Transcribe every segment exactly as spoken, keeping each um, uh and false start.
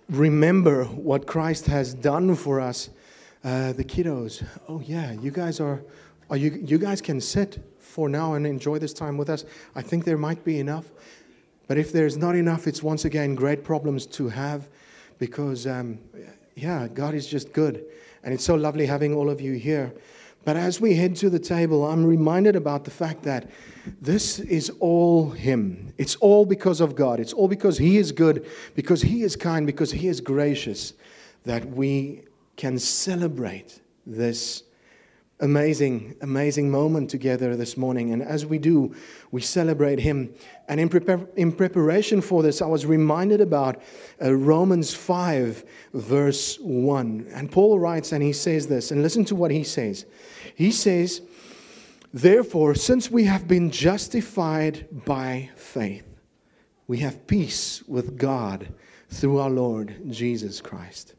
remember what Christ has done for us. Uh, the kiddos, oh yeah, you guys are, are you, you guys can sit for now and enjoy this time with us. I think there might be enough. But if there's not enough, it's once again great problems to have because, um, yeah, God is just good. And it's so lovely having all of you here. But as we head to the table, I'm reminded about the fact that this is all Him. It's all because of God. It's all because He is good, because He is kind, because He is gracious, that we can celebrate this amazing, amazing moment together this morning. And as we do, we celebrate Him. And in, prepar- in preparation for this, I was reminded about uh, Romans five, verse one. And Paul writes, and he says this, and listen to what he says. He says, "Therefore, since we have been justified by faith, we have peace with God through our Lord Jesus Christ."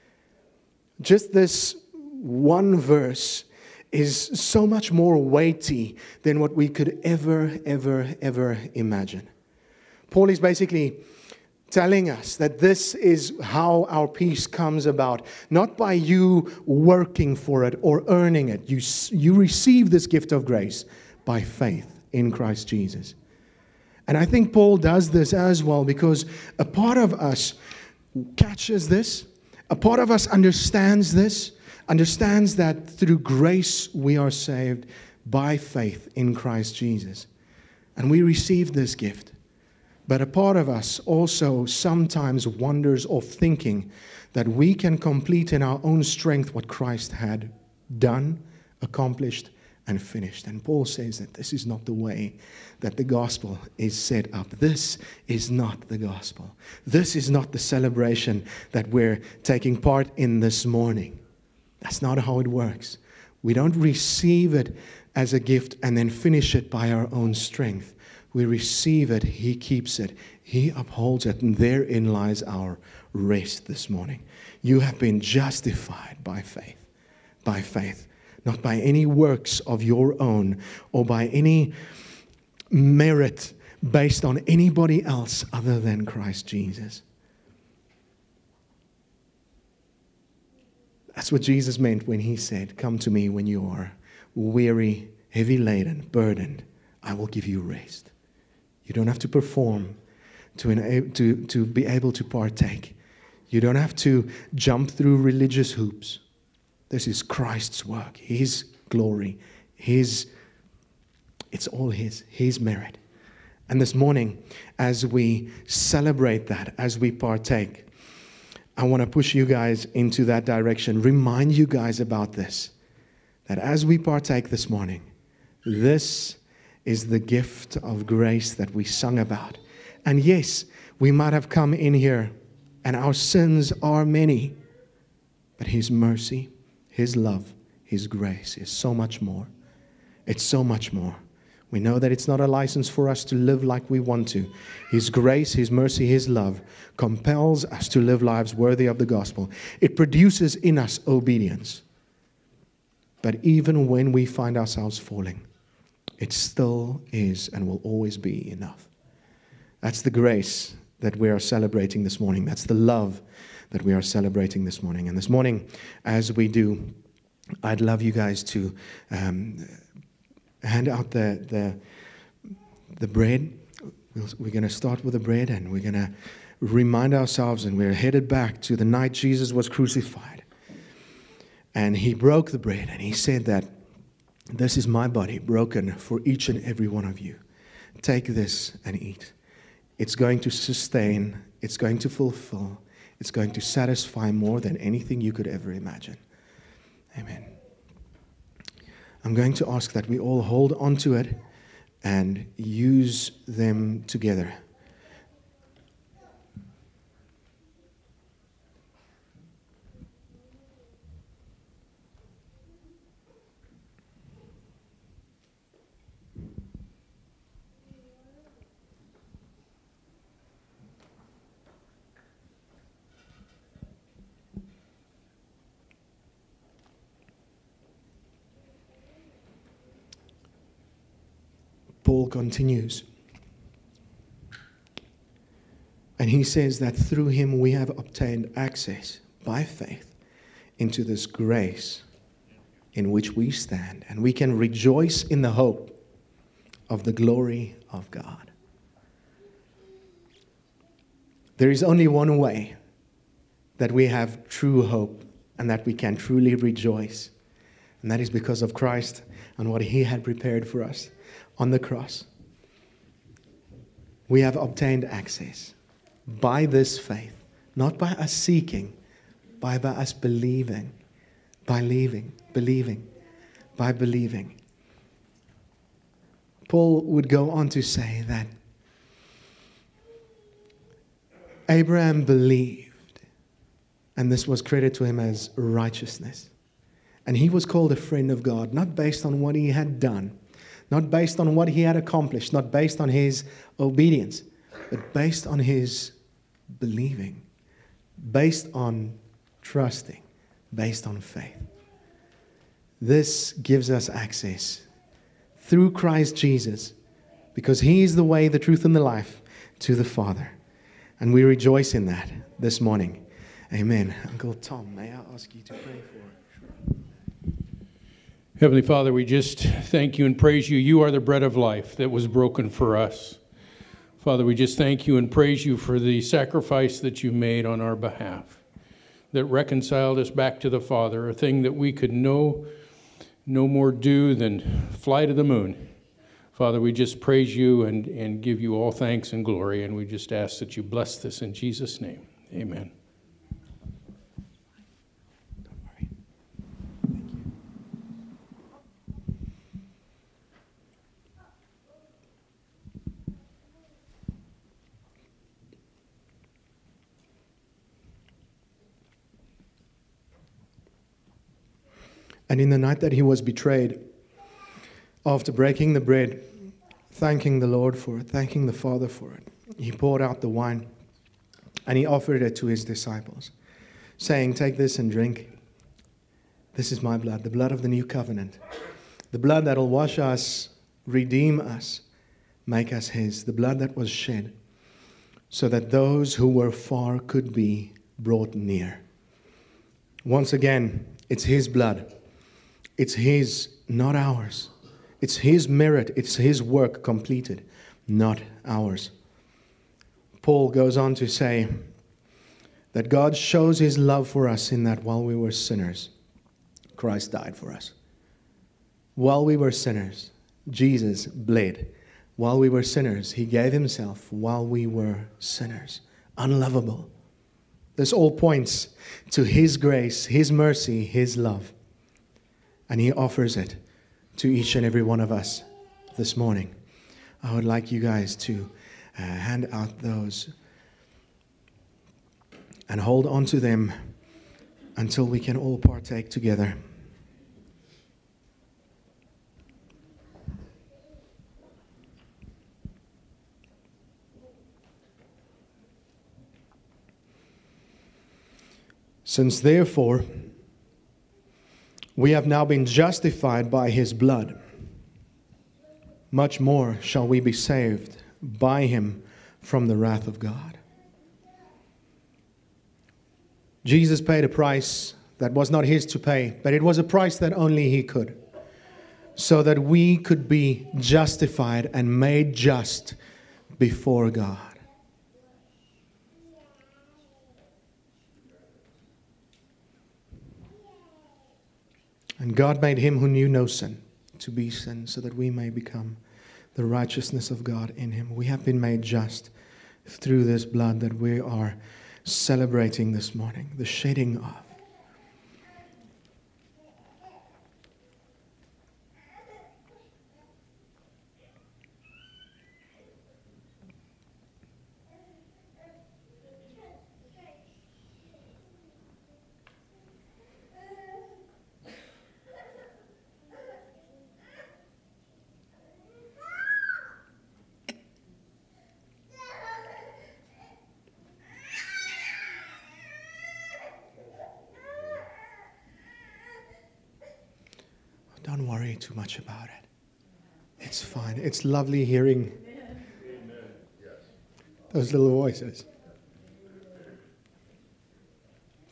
Just this one verse is so much more weighty than what we could ever, ever, ever imagine. Paul is basically telling us that this is how our peace comes about, not by you working for it or earning it. You, you receive this gift of grace by faith in Christ Jesus. And I think Paul does this as well because a part of us catches this, a part of us understands this, understands that through grace we are saved by faith in Christ Jesus. And we receive this gift. But a part of us also sometimes wonders of thinking that we can complete in our own strength what Christ had done, accomplished, and finished. And Paul says that this is not the way that the gospel is set up. This is not the gospel. This is not the celebration that we're taking part in this morning. That's not how it works. We don't receive it as a gift and then finish it by our own strength. We receive it, He keeps it, He upholds it, and therein lies our rest this morning. You have been justified by faith, by faith, not by any works of your own or by any merit based on anybody else other than Christ Jesus. That's what Jesus meant when He said, "Come to me when you are weary, heavy laden, burdened. I will give you rest." You don't have to perform to, enable, to, to be able to partake. You don't have to jump through religious hoops. This is Christ's work, His glory, His, it's all His, His merit. And this morning, as we celebrate that, as we partake, I want to push you guys into that direction, remind you guys about this, that as we partake this morning, this is the gift of grace that we sung about. And yes, we might have come in here and our sins are many, but His mercy, His love, His grace is so much more. It's so much more. We know that it's not a license for us to live like we want to. His grace, His mercy, His love compels us to live lives worthy of the gospel. It produces in us obedience. But even when we find ourselves falling, it still is and will always be enough. That's the grace that we are celebrating this morning. That's the love that we are celebrating this morning. And this morning, as we do, I'd love you guys to um, hand out the, the, the bread. We're going to start with the bread, and we're going to remind ourselves, and we're headed back to the night Jesus was crucified. And He broke the bread, and He said that, "This is my body broken for each and every one of you. Take this and eat. It's going to sustain, it's going to fulfill, it's going to satisfy more than anything you could ever imagine." Amen. I'm going to ask that we all hold on to it and use them together. Paul continues. And And he says that through him we have obtained access by faith into this grace in which we stand. And we can rejoice in the hope of the glory of God. There is only one way that we have true hope and that we can truly rejoice. And that is because of Christ and what he had prepared for us on the cross. We have obtained access by this faith, not by us seeking, by, by us believing, by leaving, believing, by believing. Paul would go on to say that Abraham believed, and this was credited to him as righteousness. And he was called a friend of God, not based on what he had done, not based on what he had accomplished, not based on his obedience, but based on his believing, based on trusting, based on faith. This gives us access through Christ Jesus, because he is the way, the truth, and the life to the Father. And we rejoice in that this morning. Amen. Uncle Tom, may I ask you to pray for us? Heavenly Father, we just thank you and praise you. You are the bread of life that was broken for us. Father, we just thank you and praise you for the sacrifice that you made on our behalf, that reconciled us back to the Father, a thing that we could no, no more do than fly to the moon. Father, we just praise you and, and give you all thanks and glory, and we just ask that you bless this in Jesus' name. Amen. And in the night that he was betrayed, after breaking the bread, thanking the Lord for it, thanking the Father for it, he poured out the wine and he offered it to his disciples, saying, "Take this and drink. This is my blood, the blood of the new covenant, the blood that will wash us, redeem us, make us his, the blood that was shed so that those who were far could be brought near." Once again, it's his blood. It's his, not ours. It's his merit. It's his work completed, not ours. Paul goes on to say that God shows his love for us in that while we were sinners, Christ died for us. While we were sinners, Jesus bled. While we were sinners, he gave himself while we were sinners. Unlovable. This all points to his grace, his mercy, his love. And he offers it to each and every one of us this morning. I would like you guys to uh, hand out those and hold on to them until we can all partake together. Since therefore we have now been justified by his blood, much more shall we be saved by him from the wrath of God. Jesus paid a price that was not his to pay, but it was a price that only he could, so that we could be justified and made just before God. And God made him who knew no sin to be sin, so that we may become the righteousness of God in him. We have been made just through this blood that we are celebrating this morning, the shedding of. Don't worry too much about it. It's fine. It's lovely hearing those little voices.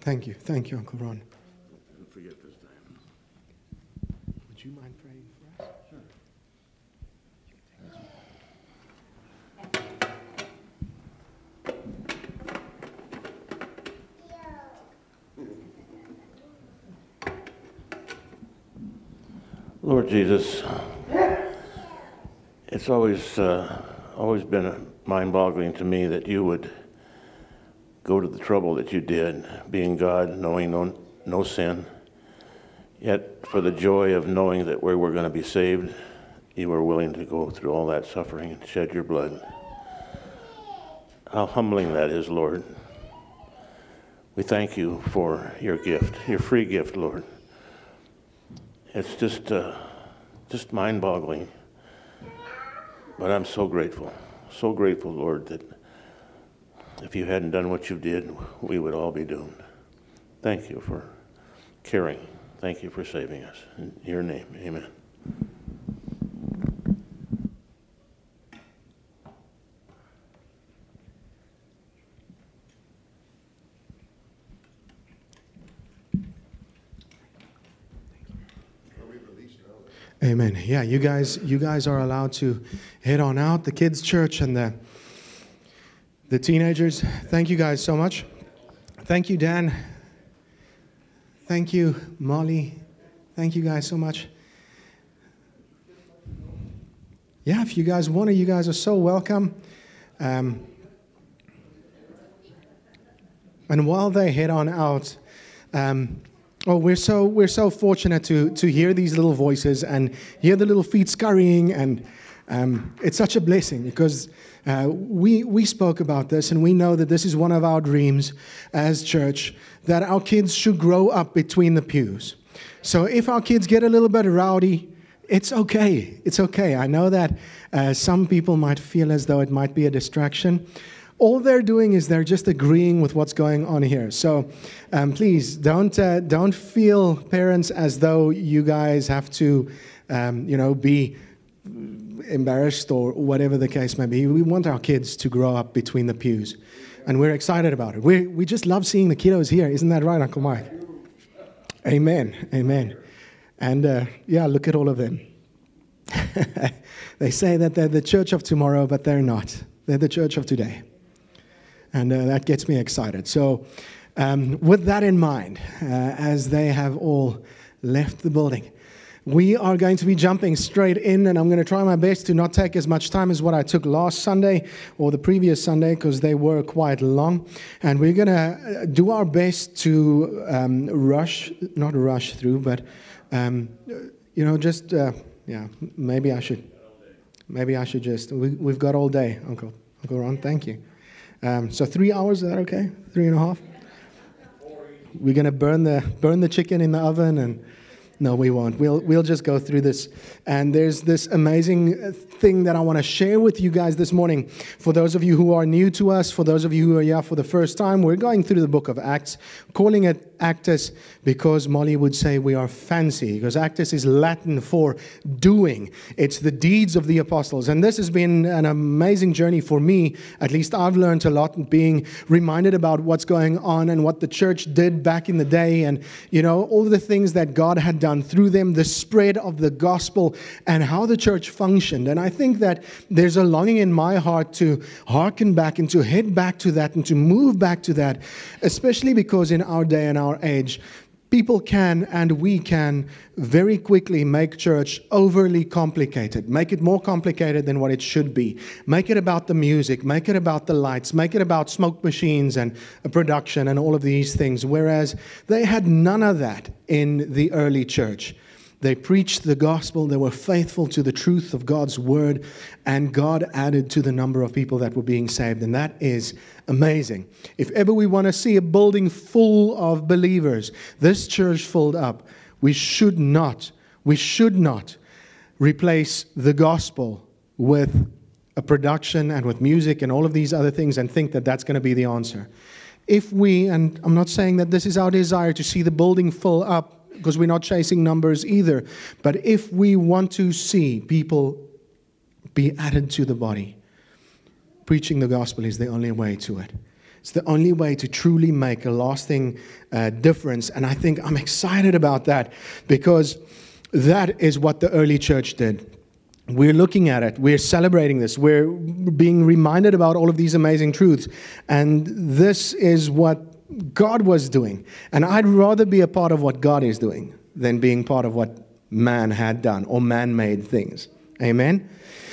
Thank you. Thank you, Uncle Ron. Don't forget this time. Would you mind praying for us? Sure. Lord Jesus, it's always uh, always been mind-boggling to me that you would go to the trouble that you did, being God, knowing no, no sin, yet for the joy of knowing that we were going to be saved, you were willing to go through all that suffering and shed your blood. How humbling that is, Lord. We thank you for your gift, your free gift, Lord. It's just uh, just mind-boggling. But I'm so grateful, so grateful, Lord, that if you hadn't done what you did, we would all be doomed. Thank you for caring. Thank you for saving us. In your name, amen. Amen. Yeah, you guys, you guys are allowed to head on out. The kids' church and the the teenagers. Thank you guys so much. Thank you, Dan. Thank you, Molly. Thank you guys so much. Yeah, if you guys want to, you guys are so welcome. Um, and while they head on out. Um, Oh, we're so we're so fortunate to to hear these little voices and hear the little feet scurrying, and um, it's such a blessing because uh, we we spoke about this, and we know that this is one of our dreams as church, that our kids should grow up between the pews. So if our kids get a little bit rowdy, it's okay. It's okay. I know that uh, some people might feel as though it might be a distraction. All they're doing is they're just agreeing with what's going on here. So um, please don't uh, don't feel, parents, as though you guys have to, um, you know, be embarrassed or whatever the case may be. We want our kids to grow up between the pews, and we're excited about it. We we just love seeing the kiddos here. Isn't that right, Uncle Mike? Amen. Amen. And uh, yeah, look at all of them. They say that they're the church of tomorrow, but they're not. They're the church of today. And uh, that gets me excited. So um, with that in mind, uh, as they have all left the building, we are going to be jumping straight in, and I'm going to try my best to not take as much time as what I took last Sunday or the previous Sunday, because they were quite long. And we're going to do our best to um, rush, not rush through, but, um, you know, just, uh, yeah, maybe I should, maybe I should just, we, we've got all day, Uncle, Uncle Ron, thank you. Um, so three hours, is that okay? Three and a half? We're going to burn the burn the chicken in the oven, and no, we won't. We'll we'll just go through this. And there's this amazing thing that I want to share with you guys this morning. For those of you who are new to us, for those of you who are here for the first time, we're going through the book of Acts, calling it Actus because Molly would say we are fancy, because Actus is Latin for doing. It's the deeds of the apostles. And this has been an amazing journey for me. At least I've learned a lot, being reminded about what's going on and what the church did back in the day, and, you know, all the things that God had done through them, the spread of the gospel, and how the church functioned. And I think that there's a longing in my heart to hearken back and to head back to that and to move back to that, especially because in our day and our age, people can and we can very quickly make church overly complicated, make it more complicated than what it should be, make it about the music, make it about the lights, make it about smoke machines and production and all of these things, whereas they had none of that in the early church. They preached the gospel, they were faithful to the truth of God's word, and God added to the number of people that were being saved, and that is amazing. If ever we want to see a building full of believers, this church filled up, we should not, we should not replace the gospel with a production and with music and all of these other things and think that that's going to be the answer. If we, and I'm not saying that this is our desire to see the building fill up, because we're not chasing numbers either. But if we want to see people be added to the body, preaching the gospel is the only way to it. It's the only way to truly make a lasting uh, difference. And I think I'm excited about that because that is what the early church did. We're looking at it. We're celebrating this. We're being reminded about all of these amazing truths. And this is what God was doing. And I'd rather be a part of what God is doing than being part of what man had done or man-made things. Amen?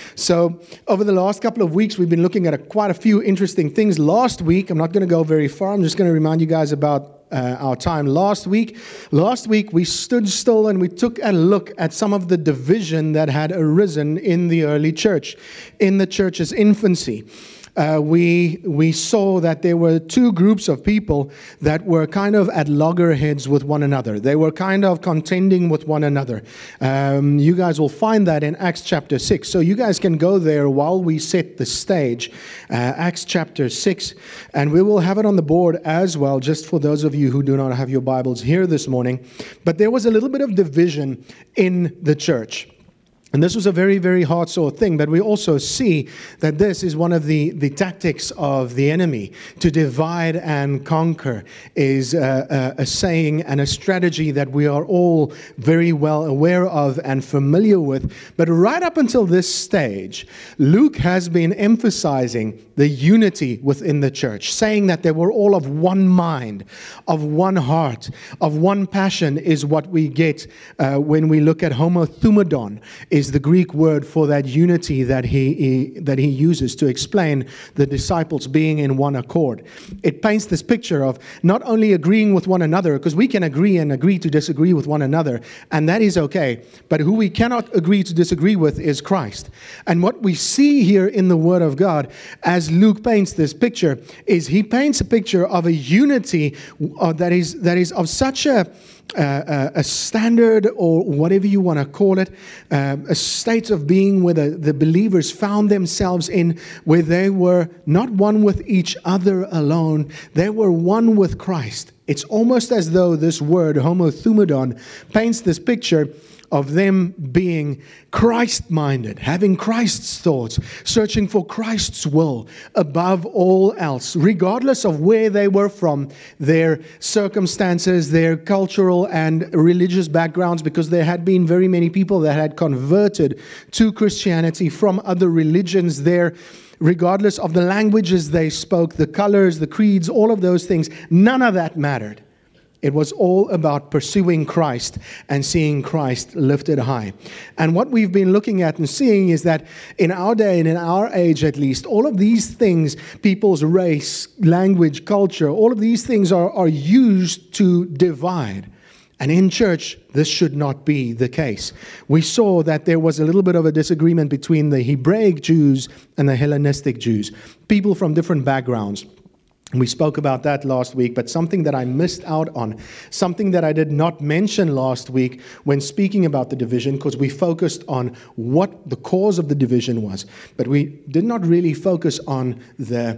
So over the last couple of weeks, we've been looking at a, quite a few interesting things. Last week, I'm not going to go very far. I'm just going to remind you guys about uh, our time last week. Last week, we stood still and we took a look at some of the division that had arisen in the early church, in the church's infancy. Uh, we we saw that there were two groups of people that were kind of at loggerheads with one another. They were kind of contending with one another. Um, you guys will find that in Acts chapter six. So you guys can go there while we set the stage. Uh, Acts chapter six. And we will have it on the board as well, just for those of you who do not have your Bibles here this morning. But there was a little bit of division in the church. And this was a very, very hard sore thing, but we also see that this is one of the, the tactics of the enemy. To divide and conquer is a, a, a saying and a strategy that we are all very well aware of and familiar with. But right up until this stage, Luke has been emphasizing the unity within the church, saying that they were all of one mind, of one heart, of one passion is what we get uh, when we look at homothumadon, is the Greek word for that unity that he, he that he uses to explain the disciples being in one accord. It paints this picture of not only agreeing with one another, because we can agree and agree to disagree with one another, and that is okay, but who we cannot agree to disagree with is Christ. And what we see here in the Word of God, as Luke paints this picture, is he paints a picture of a unity uh, that is that is of such a Uh, a standard, or whatever you want to call it, uh, a state of being where the, the believers found themselves in, where they were not one with each other alone, they were one with Christ. It's almost as though this word, homothumadon, paints this picture of them being Christ-minded, having Christ's thoughts, searching for Christ's will above all else, regardless of where they were from, their circumstances, their cultural and religious backgrounds, because there had been very many people that had converted to Christianity from other religions there. Regardless of the languages they spoke, the colors, the creeds, all of those things, none of that mattered. It was all about pursuing Christ and seeing Christ lifted high. And what we've been looking at and seeing is that in our day and in our age at least, all of these things, people's race, language, culture, all of these things are, are used to divide. And in church, this should not be the case. We saw that there was a little bit of a disagreement between the Hebraic Jews and the Hellenistic Jews, people from different backgrounds. We spoke about that last week, but something that I missed out on, something that I did not mention last week when speaking about the division, because we focused on what the cause of the division was, but we did not really focus on the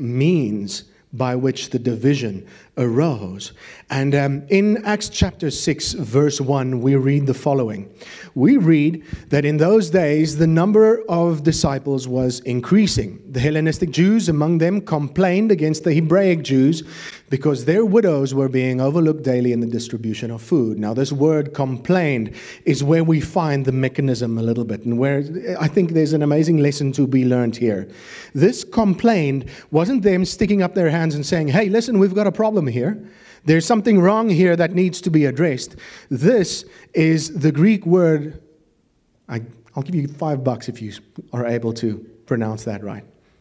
means by which the division arose. And um, in Acts chapter six, verse one, we read the following. We read that in those days, the number of disciples was increasing. The Hellenistic Jews among them complained against the Hebraic Jews because their widows were being overlooked daily in the distribution of food. Now, this word complained is where we find the mechanism a little bit, and where I think there's an amazing lesson to be learned here. This complained wasn't them sticking up their hands and saying, hey, listen, we've got a problem here. There's something wrong here that needs to be addressed. This is the Greek word. I, I'll give you five bucks if you are able to pronounce that right.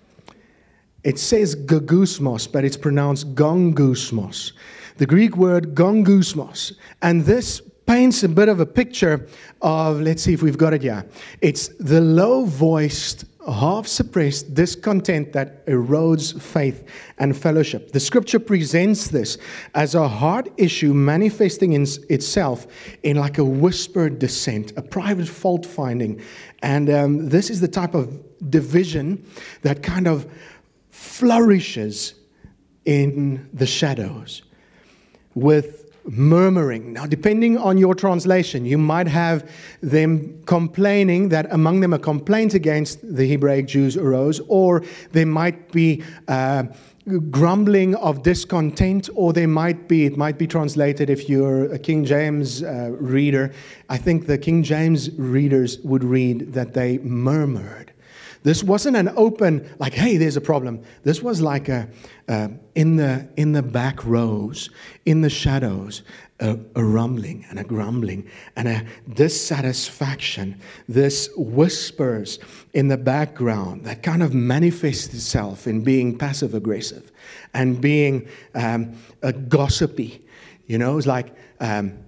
It says gogusmos, but it's pronounced gongusmos. The Greek word gongusmos. And this paints a bit of a picture of, let's see if we've got it here. It's the low-voiced, half-suppressed discontent that erodes faith and fellowship. The scripture presents this as a heart issue manifesting in itself in like a whispered dissent, a private fault-finding. And um, this is the type of division that kind of flourishes in the shadows with murmuring. Now, depending on your translation, you might have them complaining, that among them a complaint against the Hebraic Jews arose, or there might be uh, grumbling of discontent, or there might be, it might be translated, if you're a King James uh, reader, I think the King James readers would read that they murmured. This wasn't an open, like, hey, there's a problem. This was like a, uh, in the in the back rows, in the shadows, a, a rumbling and a grumbling and a dissatisfaction. This whispers in the background that kind of manifests itself in being passive-aggressive and being um, a gossipy. You know, it's like um,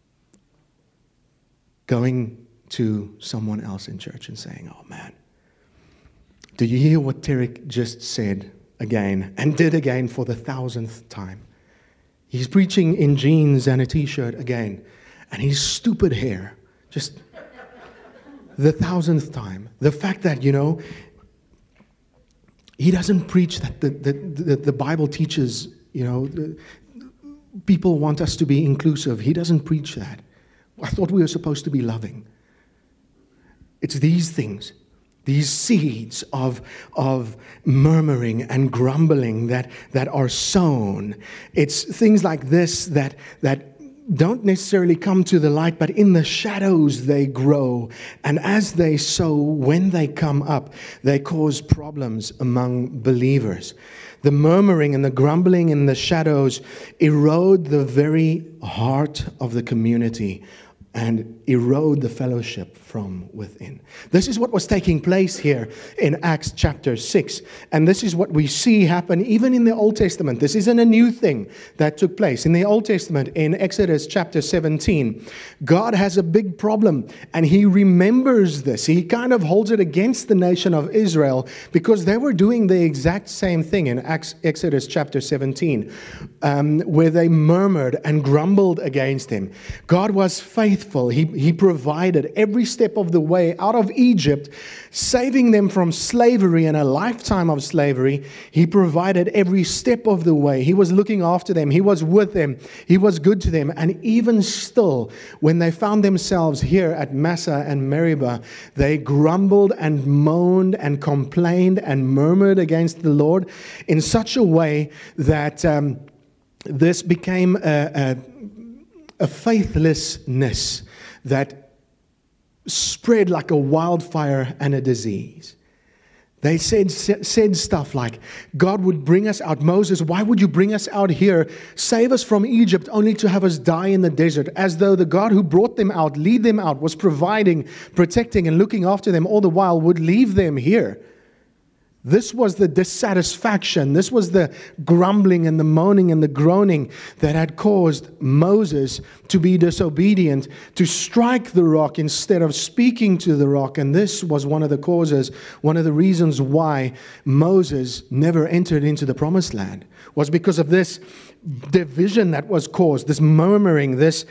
going to someone else in church and saying, oh, man, do you hear what Tarek just said again and did again for the thousandth time? He's preaching in jeans and a t-shirt again, and his stupid hair, just the thousandth time. The fact that, you know, he doesn't preach that the, the, the, the Bible teaches, you know, the, people want us to be inclusive. He doesn't preach that. I thought we were supposed to be loving. It's these things. These seeds of, of murmuring and grumbling that, that are sown. It's things like this that, that don't necessarily come to the light, but in the shadows they grow. And as they sow, when they come up, they cause problems among believers. The murmuring and the grumbling in the shadows erode the very heart of the community and erode the fellowship from within. This is what was taking place here in Acts chapter six. And this is what we see happen even in the Old Testament. This isn't a new thing that took place. In the Old Testament, in Exodus chapter seventeen, God has a big problem and He remembers this. He kind of holds it against the nation of Israel because they were doing the exact same thing in Acts, Exodus chapter seventeen, um, where they murmured and grumbled against Him. God was faithful. He, he provided every step of the way out of Egypt, saving them from slavery and a lifetime of slavery. He provided every step of the way. He was looking after them. He was with them. He was good to them. And even still, when they found themselves here at Massa and Meribah, they grumbled and moaned and complained and murmured against the Lord in such a way that um, this became a, a, a faithlessness that spread like a wildfire and a disease. They said said stuff like, God would bring us out. Moses, why would you bring us out here, save us from Egypt, only to have us die in the desert? As though the God who brought them out, lead them out, was providing, protecting, and looking after them all the while, would leave them here. This was the dissatisfaction. This was the grumbling and the moaning and the groaning that had caused Moses to be disobedient, to strike the rock instead of speaking to the rock. And this was one of the causes, one of the reasons why Moses never entered into the promised land, was because of this division that was caused, this murmuring, this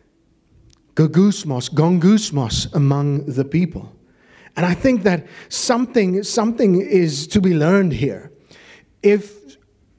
gogusmos, gongusmos among the people. And I think that something something is to be learned here. If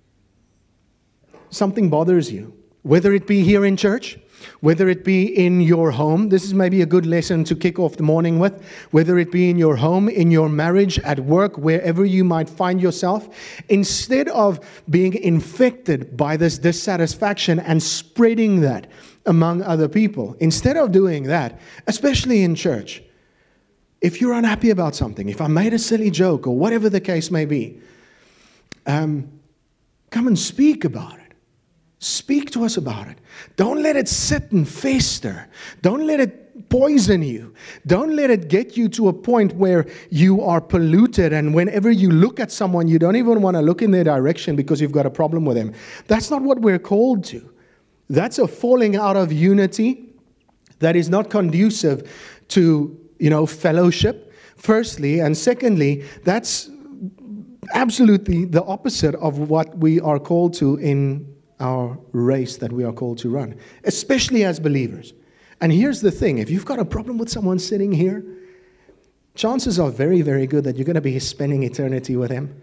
something bothers you, whether it be here in church, whether it be in your home, this is maybe a good lesson to kick off the morning with, whether it be in your home, in your marriage, at work, wherever you might find yourself, instead of being infected by this dissatisfaction and spreading that among other people, instead of doing that, especially in church, if you're unhappy about something, if I made a silly joke or whatever the case may be, um, come and speak about it. Speak to us about it. Don't let it sit and fester. Don't let it poison you. Don't let it get you to a point where you are polluted and whenever you look at someone, you don't even want to look in their direction because you've got a problem with them. That's not what we're called to. That's a falling out of unity that is not conducive to You know, fellowship, firstly, and secondly, that's absolutely the opposite of what we are called to in our race that we are called to run, especially as believers. And here's the thing, if you've got a problem with someone sitting here, chances are very, very good that you're going to be spending eternity with him.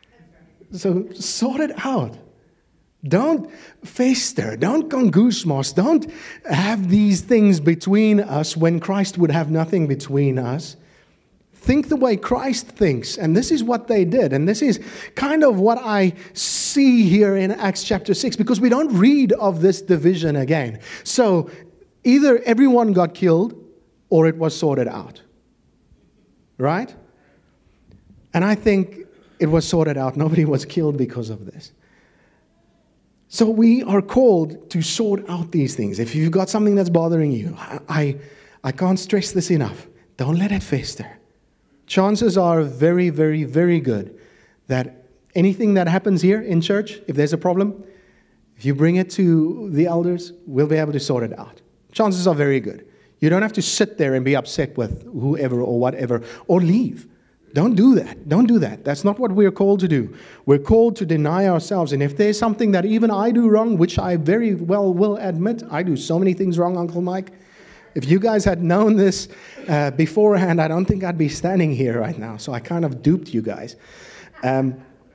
So sort it out. Don't fester, don't gongusmos, don't have these things between us when Christ would have nothing between us. think the way Christ thinks. And this is what they did. And this is kind of what I see here in Acts chapter six, because we don't read of this division again. So either everyone got killed or it was sorted out. Right? And I think it was sorted out. Nobody was killed because of this. So we are called to sort out these things. If you've got something that's bothering you, I, I, I can't stress this enough. Don't let it fester. Chances are very, very, very good that anything that happens here in church, if there's a problem, if you bring it to the elders, we'll be able to sort it out. Chances are very good. You don't have to sit there and be upset with whoever or whatever, or leave. Don't do that. Don't do that. That's not what we're called to do. We're called to deny ourselves. And if there's something that even I do wrong, which I very well will admit, I do so many things wrong, Uncle Mike. If you guys had known this uh, beforehand, I don't think I'd be standing here right now. So I kind of duped you guys. Um,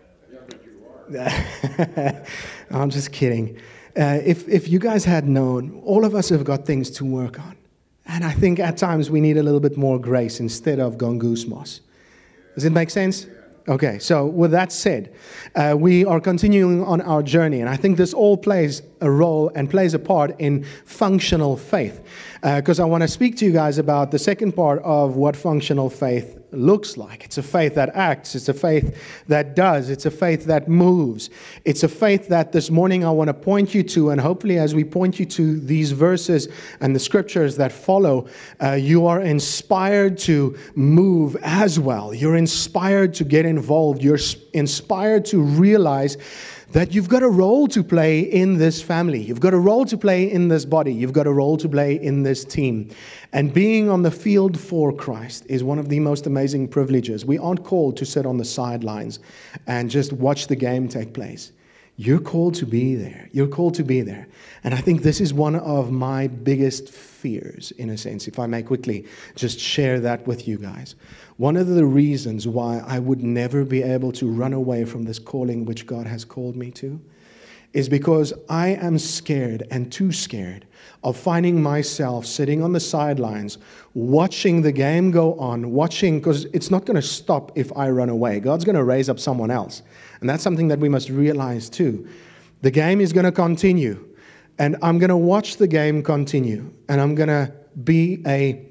I'm just kidding. Uh, if, if you guys had known, all of us have got things to work on. And I think at times we need a little bit more grace instead of gongoose moss. Does it make sense? Okay, so with that said, uh, we are continuing on our journey, and I think this all plays a role and plays a part in functional faith, because uh, I want to speak to you guys about the second part of what functional faith looks like. It's a faith that acts. It's a faith that does. It's a faith that moves. It's a faith that this morning I want to point you to, and hopefully as we point you to these verses and the scriptures that follow, uh, you are inspired to move as well. You're inspired to get involved. You're inspired to realize that you've got a role to play in this family. You've got a role to play in this body. You've got a role to play in this team. And being on the field for Christ is one of the most amazing privileges. We aren't called to sit on the sidelines and just watch the game take place. You're called to be there. You're called to be there. And I think this is one of my biggest fears, in a sense, if I may quickly just share that with you guys. One of the reasons why I would never be able to run away from this calling which God has called me to is because I am scared and too scared of finding myself sitting on the sidelines, watching the game go on, watching, because it's not going to stop if I run away. God's going to raise up someone else. And that's something that we must realize too. The game is going to continue. And I'm going to watch the game continue. And I'm going to be a,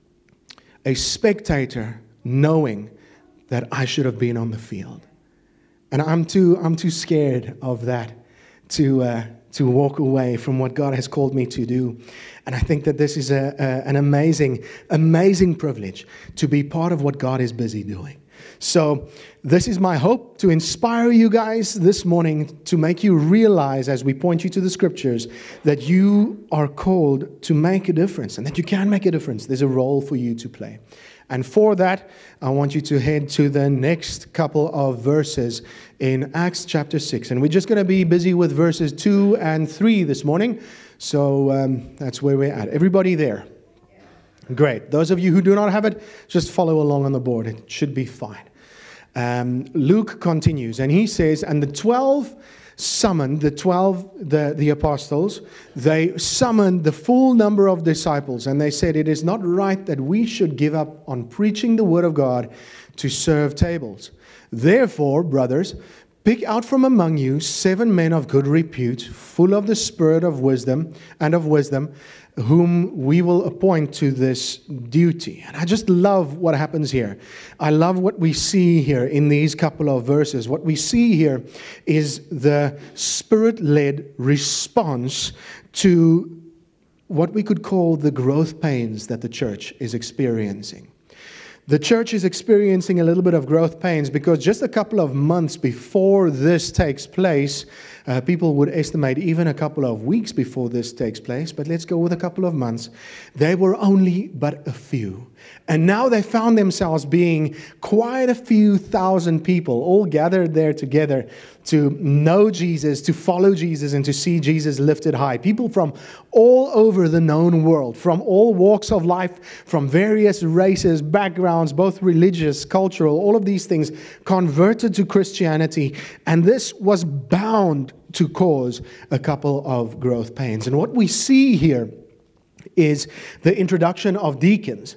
a spectator knowing that I should have been on the field. And I'm too, I'm too scared of that to uh, to walk away from what God has called me to do. And I think that this is a, a, an amazing, amazing privilege to be part of what God is busy doing. So this is my hope, to inspire you guys this morning, to make you realize as we point you to the scriptures that you are called to make a difference and that you can make a difference. There's a role for you to play. And for that, I want you to head to the next couple of verses in Acts chapter six. And we're just going to be busy with verses two and three this morning. So um, that's where we're at. Everybody there? Great. Those of you who do not have it, just follow along on the board. It should be fine. Um, Luke continues, and he says, and the twelve summoned, the twelve, the, the apostles, they summoned the full number of disciples, and they said, it is not right that we should give up on preaching the word of God to serve tables. Therefore, brothers, pick out from among you seven men of good repute, full of the spirit of wisdom and of wisdom, whom we will appoint to this duty. And I just love what happens here. I love what we see here in these couple of verses. What we see here is the Spirit-led response to what we could call the growth pains that the church is experiencing. The church is experiencing a little bit of growth pains because just a couple of months before this takes place, uh, people would estimate even a couple of weeks before this takes place, but let's go with a couple of months, they were only but a few. And now they found themselves being quite a few thousand people all gathered there together to know Jesus, to follow Jesus, and to see Jesus lifted high. People from all over the known world, from all walks of life, from various races, backgrounds, both religious, cultural, all of these things converted to Christianity. And this was bound to cause a couple of growth pains. And what we see here is the introduction of deacons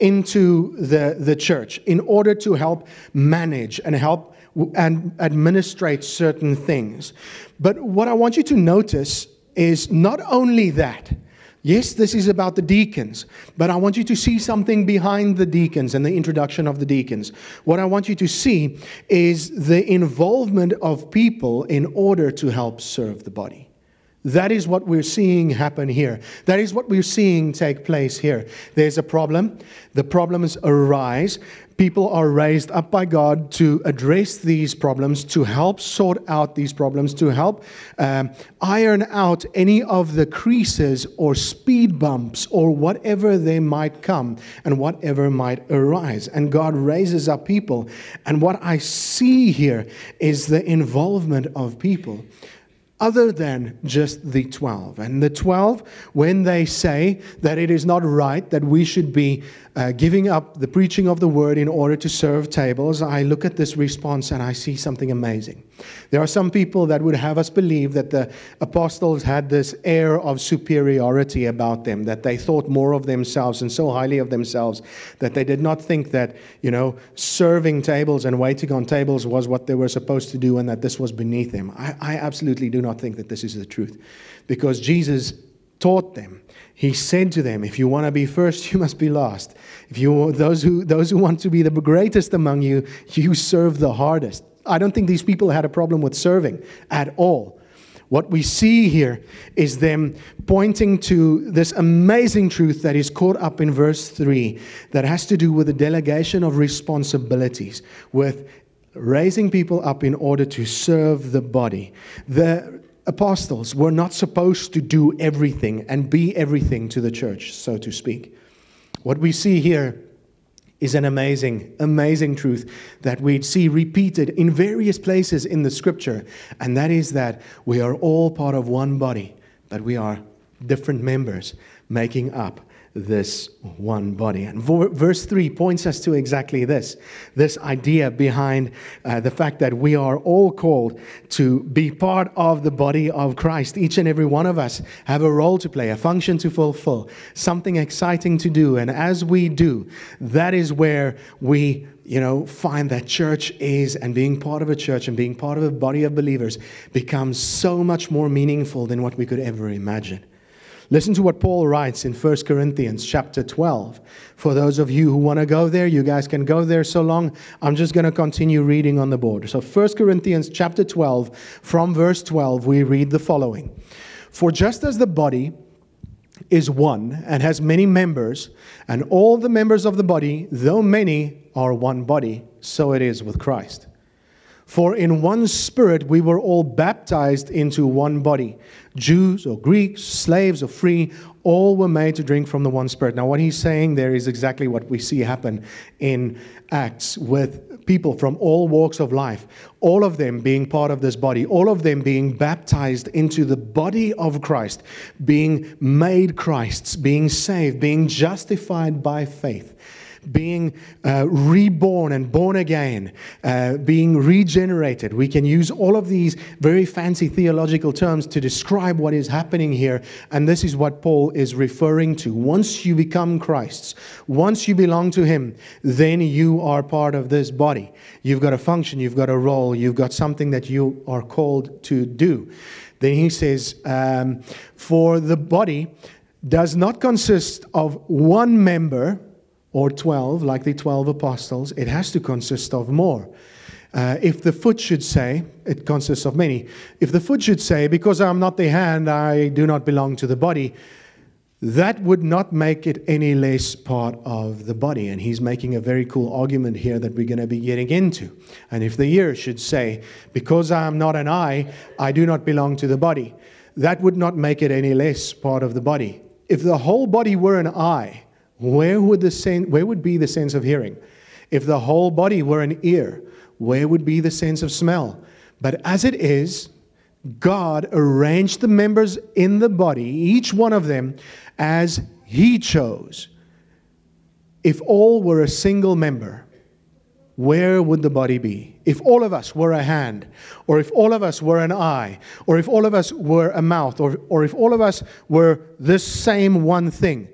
into the, the church in order to help manage and help and administrate certain things. But what I want you to notice is not only that. Yes, this is about the deacons, but I want you to see something behind the deacons and the introduction of the deacons. What I want you to see is the involvement of people in order to help serve the body. That is what we're seeing happen here. That is what we're seeing take place here. There's a problem. The problems arise. People are raised up by God to address these problems, to help sort out these problems, to help um, iron out any of the creases or speed bumps or whatever they might come and whatever might arise. And God raises up people. And what I see here is the involvement of people, other than just the twelve. And the twelve, when they say that it is not right that we should be uh, giving up the preaching of the word in order to serve tables, I look at this response and I see something amazing. There are some people that would have us believe that the apostles had this air of superiority about them, that they thought more of themselves and so highly of themselves that they did not think that, you know, serving tables and waiting on tables was what they were supposed to do and that this was beneath them. I, I absolutely do not think that this is the truth, because Jesus taught them. He said to them, if you want to be first, you must be last. If you those who those who want to be the greatest among you, you serve the hardest. I don't think these people had a problem with serving at all. What we see here is them pointing to this amazing truth that is caught up in verse three that has to do with the delegation of responsibilities, with raising people up in order to serve the body. The apostles were not supposed to do everything and be everything to the church, so to speak. What we see here is an amazing, amazing truth that we see repeated in various places in the scripture, and that is that we are all part of one body, but we are different members making up this one body. And verse three points us to exactly this, this idea behind uh, the fact that we are all called to be part of the body of Christ. Each and every one of us have a role to play, a function to fulfill, something exciting to do. And as we do, that is where we you know, find that church is, and being part of a church and being part of a body of believers becomes so much more meaningful than what we could ever imagine. Listen to what Paul writes in First Corinthians chapter twelve. For those of you who want to go there, you guys can go there so long. I'm just going to continue reading on the board. So First Corinthians chapter twelve, from verse twelve, we read the following. For just as the body is one and has many members, and all the members of the body, though many, are one body, so it is with Christ. For in one Spirit we were all baptized into one body. Jews or Greeks, slaves or free, all were made to drink from the one Spirit. Now what he's saying there is exactly what we see happen in Acts with people from all walks of life. All of them being part of this body. All of them being baptized into the body of Christ. Being made Christ's. Being saved. Being justified by faith. Being uh, reborn and born again, uh, being regenerated. We can use all of these very fancy theological terms to describe what is happening here. And this is what Paul is referring to. Once you become Christ's, once you belong to Him, then you are part of this body. You've got a function, you've got a role, you've got something that you are called to do. Then he says, um, for the body does not consist of one member, or twelve, like the twelve apostles. It has to consist of more. Uh, if the foot should say, it consists of many. If the foot should say, because I'm not the hand, I do not belong to the body, that would not make it any less part of the body. And he's making a very cool argument here that we're going to be getting into. And if the ear should say, because I am not an eye, I do not belong to the body, that would not make it any less part of the body. If the whole body were an eye, Where would the sen- where would be the sense of hearing? If the whole body were an ear, where would be the sense of smell? But as it is, God arranged the members in the body, each one of them, as He chose. If all were a single member, where would the body be? if all of us were a hand, or if all of us were an eye, or if all of us were a mouth, or, or if all of us were this same one thing,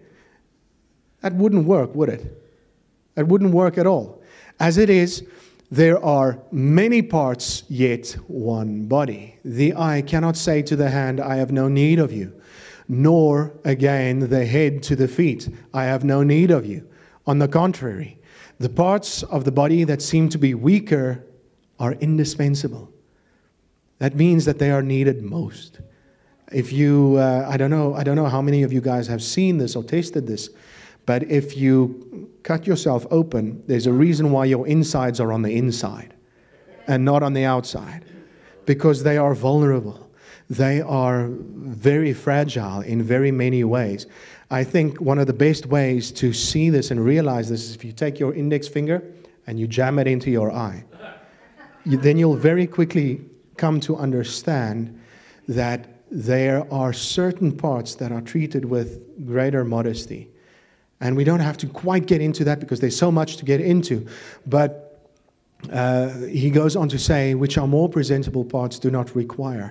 that wouldn't work, would it? It wouldn't work at all. As it is, there are many parts, yet one body. The eye cannot say to the hand, I have no need of you. Nor, again, the head to the feet, I have no need of you. On the contrary, the parts of the body that seem to be weaker are indispensable. That means that they are needed most. If you, uh, I don't know, I don't know how many of you guys have seen this or tasted this, but if you cut yourself open, there's a reason why your insides are on the inside and not on the outside, because they are vulnerable. They are very fragile in very many ways. I think one of the best ways to see this and realize this is if you take your index finger and you jam it into your eye. You, then you'll very quickly come to understand that there are certain parts that are treated with greater modesty. And we don't have to quite get into that because there's so much to get into. But uh, he goes on to say, which are more presentable parts do not require.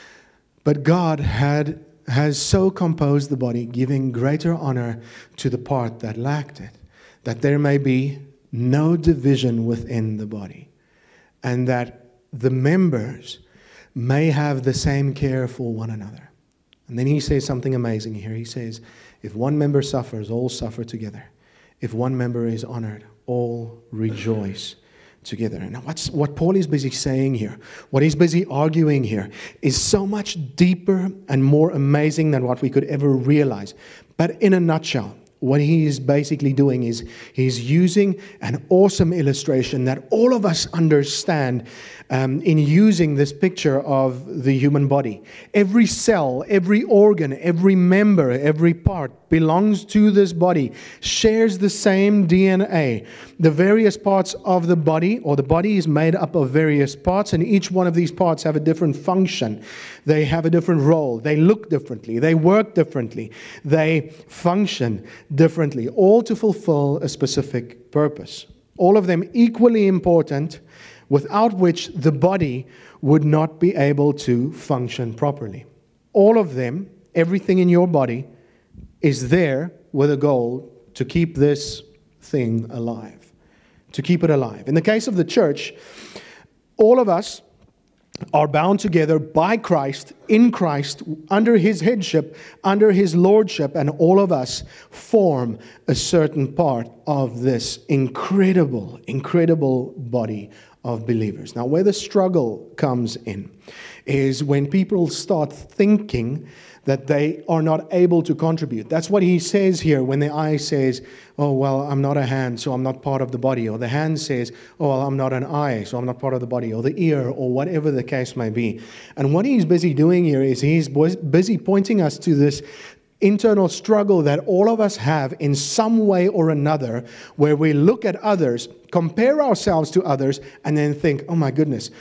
But God had has so composed the body, giving greater honor to the part that lacked it, that there may be no division within the body, and that the members may have the same care for one another. And then he says something amazing here. He says, if one member suffers, all suffer together. If one member is honored, all rejoice together. And what's, what Paul is busy saying here, what he's busy arguing here, is so much deeper and more amazing than what we could ever realize. But in a nutshell, what he is basically doing is he's using an awesome illustration that all of us understand um, in using this picture of the human body. Every cell, every organ, every member, every part belongs to this body, shares the same D N A. The various parts of the body, or the body is made up of various parts, and each one of these parts have a different function. They have a different role. They look differently. They work differently. They function differently, all to fulfill a specific purpose. All of them equally important, without which the body would not be able to function properly. All of them, everything in your body, is there with a goal to keep this thing alive, to keep it alive. In the case of the church, all of us are bound together by Christ, in Christ, under His headship, under His lordship, and all of us form a certain part of this incredible, incredible body of believers. Now, where the struggle comes in is when people start thinking that they are not able to contribute. That's what he says here when the eye says, oh, well, I'm not a hand, so I'm not part of the body. Or the hand says, oh, well, I'm not an eye, so I'm not part of the body. Or the ear, or whatever the case may be. And what he's busy doing here is he's busy pointing us to this internal struggle that all of us have in some way or another, where we look at others, compare ourselves to others, and then think, oh my goodness,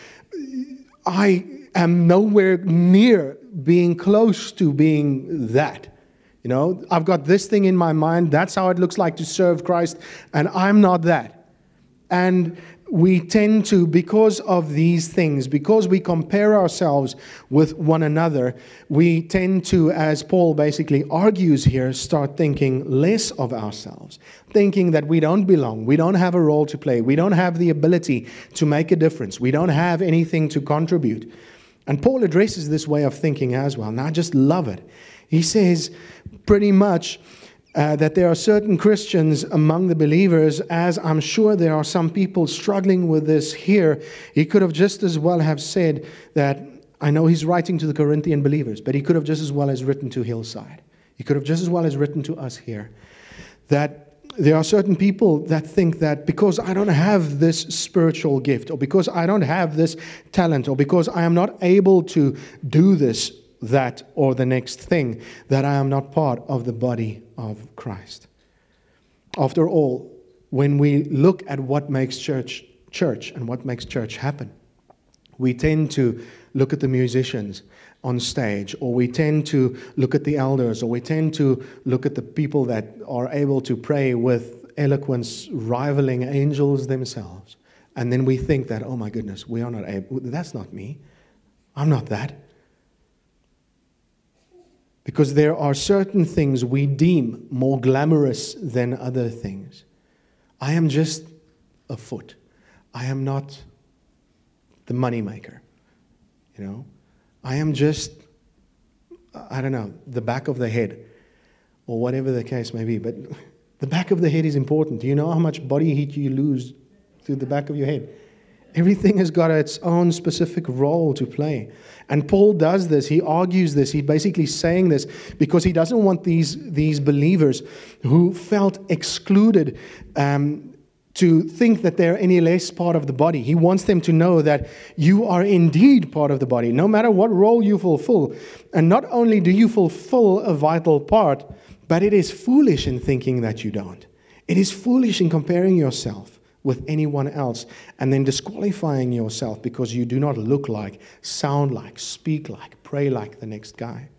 I am nowhere near being close to being that. You know, I've got this thing in my mind, that's how it looks like to serve Christ, and I'm not that. And we tend to, because of these things, because we compare ourselves with one another, we tend to, as Paul basically argues here, start thinking less of ourselves, thinking that we don't belong, we don't have a role to play, we don't have the ability to make a difference, we don't have anything to contribute. And Paul addresses this way of thinking as well. And I just love it. He says pretty much uh, that there are certain Christians among the believers, as I'm sure there are some people struggling with this here. He could have just as well have said that, I know he's writing to the Corinthian believers, but he could have just as well as written to Hillside. He could have just as well as written to us here. That there are certain people that think that because I don't have this spiritual gift, or because I don't have this talent, or because I am not able to do this, that, or the next thing, that I am not part of the body of Christ. After all, when we look at what makes church church and what makes church happen, we tend to look at the musicians on stage, or we tend to look at the elders, or we tend to look at the people that are able to pray with eloquence rivaling angels themselves. And then we think that, oh my goodness, we are not able. That's not me. I'm not that. Because there are certain things we deem more glamorous than other things. I am just a foot. I am not the moneymaker. You know, I am just, I don't know, the back of the head, or whatever the case may be. But the back of the head is important. Do you know how much body heat you lose through the back of your head? Everything has got its own specific role to play. And Paul does this. He argues this. He's basically saying this because he doesn't want these, these believers who felt excluded um, to think that they're any less part of the body. He wants them to know that you are indeed part of the body, no matter what role you fulfill. And not only do you fulfill a vital part, but it is foolish in thinking that you don't. It is foolish in comparing yourself with anyone else and then disqualifying yourself because you do not look like, sound like, speak like, pray like the next guy.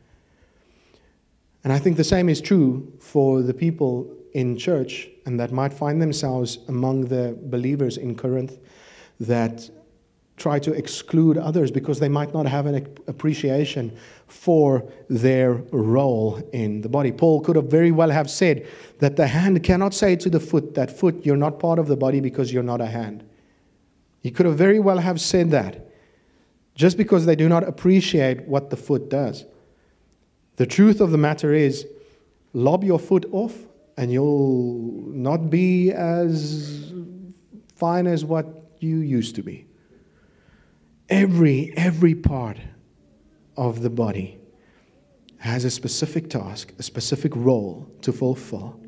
And I think the same is true for the people in church and that might find themselves among the believers in Corinth that try to exclude others because they might not have an appreciation for their role in the body. Paul could have very well have said that the hand cannot say to the foot, that foot, you're not part of the body because you're not a hand. He could have very well have said that just because they do not appreciate what the foot does. The truth of the matter is, lob your foot off and you'll not be as fine as what you used to be. Every, every part of the body has a specific task, a specific role to fulfill.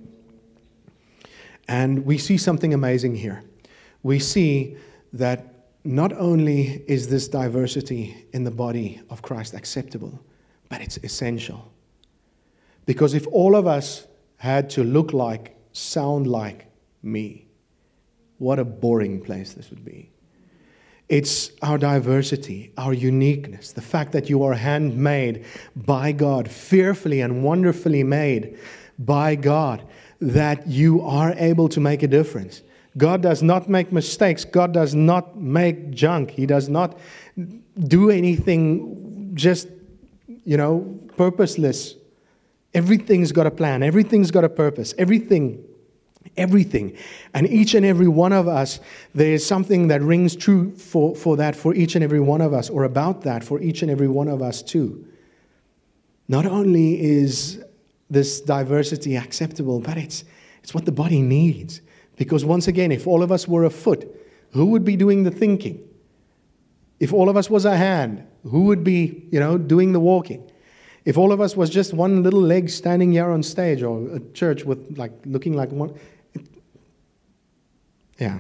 And we see something amazing here. We see that not only is this diversity in the body of Christ acceptable, but it's essential. Because if all of us had to look like, sound like me, what a boring place this would be. It's our diversity, our uniqueness, the fact that you are handmade by God, fearfully and wonderfully made by God, that you are able to make a difference. God does not make mistakes. God does not make junk. He does not do anything just, you know, purposeless. Everything's got a plan. Everything's got a purpose. Everything Everything. And each and every one of us, there is something that rings true for, for that, for each and every one of us, or about that for each and every one of us too. Not only is this diversity acceptable, but it's, it's what the body needs. Because once again, if all of us were a foot, who would be doing the thinking? If all of us was a hand, who would be, you know, doing the walking? If all of us was just one little leg standing here on stage or a church with like looking like one, it, yeah.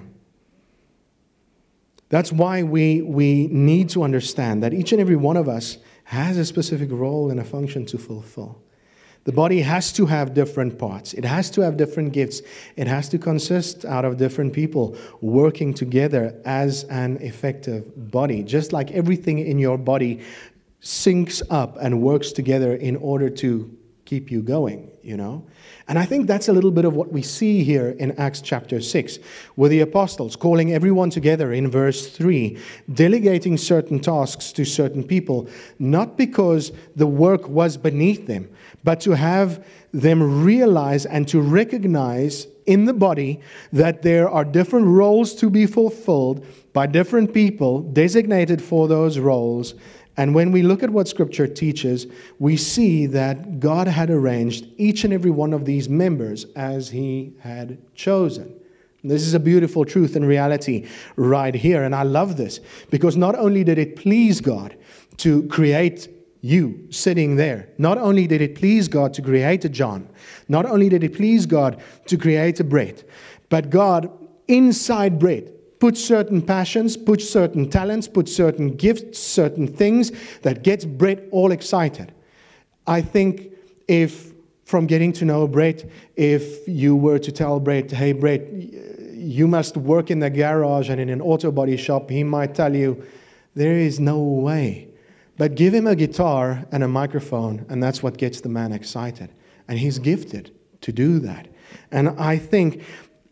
That's why we we need to understand that each and every one of us has a specific role and a function to fulfill. The body has to have different parts. It has to have different gifts. It has to consist out of different people working together as an effective body. Just like everything in your body syncs up and works together in order to keep you going, you know. And I think that's a little bit of what we see here in Acts chapter six, with the apostles calling everyone together in verse three, delegating certain tasks to certain people, not because the work was beneath them, but to have them realize and to recognize in the body that there are different roles to be fulfilled by different people designated for those roles. And when we look at what Scripture teaches, we see that God had arranged each and every one of these members as He had chosen. This is a beautiful truth and reality right here. And I love this because not only did it please God to create you sitting there, not only did it please God to create a John, not only did it please God to create a Brett, but God inside Brett put certain passions, put certain talents, put certain gifts, certain things that gets Brett all excited. I think if, from getting to know Brett, if you were to tell Brett, hey Brett, you must work in the garage and in an auto body shop, he might tell you, there is no way. But give him a guitar and a microphone, and that's what gets the man excited. And he's gifted to do that. And I think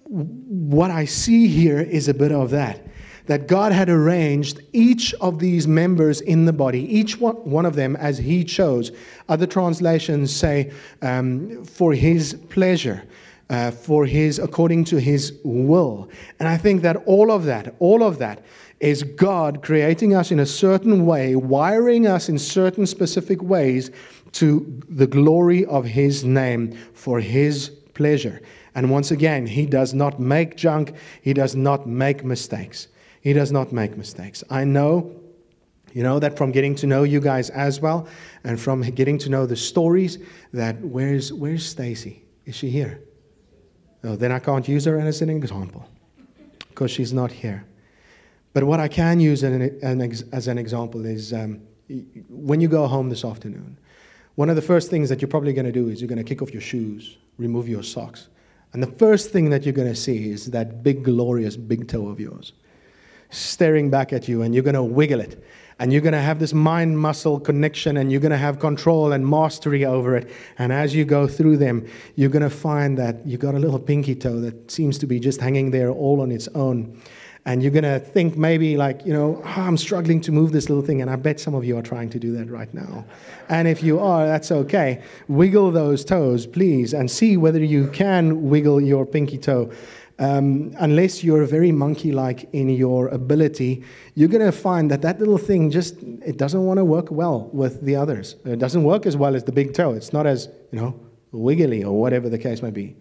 what I see here is a bit of that. That God had arranged each of these members in the body, each one, one of them as He chose. Other translations say um, for His pleasure, uh, for His, according to His will. And I think that all of that, all of that is God creating us in a certain way, wiring us in certain specific ways to the glory of His name, for His pleasure. And once again, He does not make junk. He does not make mistakes. He does not make mistakes. I know, you know, that from getting to know you guys as well, and from getting to know the stories, that where's where's Stacy? Is she here? Oh, then I can't use her as an example, because she's not here. But what I can use an, an, as an example is um, when you go home this afternoon, one of the first things that you're probably going to do is you're going to kick off your shoes, remove your socks. And the first thing that you're going to see is that big, glorious big toe of yours staring back at you, and you're going to wiggle it, and you're going to have this mind-muscle connection, and you're going to have control and mastery over it. And as you go through them, you're going to find that you got a little pinky toe that seems to be just hanging there all on its own. And you're going to think maybe like, you know, oh, I'm struggling to move this little thing. And I bet some of you are trying to do that right now. And if you are, that's okay. Wiggle those toes, please, and see whether you can wiggle your pinky toe. Um, unless you're very monkey-like in your ability, you're going to find that that little thing just, it doesn't want to work well with the others. It doesn't work as well as the big toe. It's not as, you know, wiggly or whatever the case may be.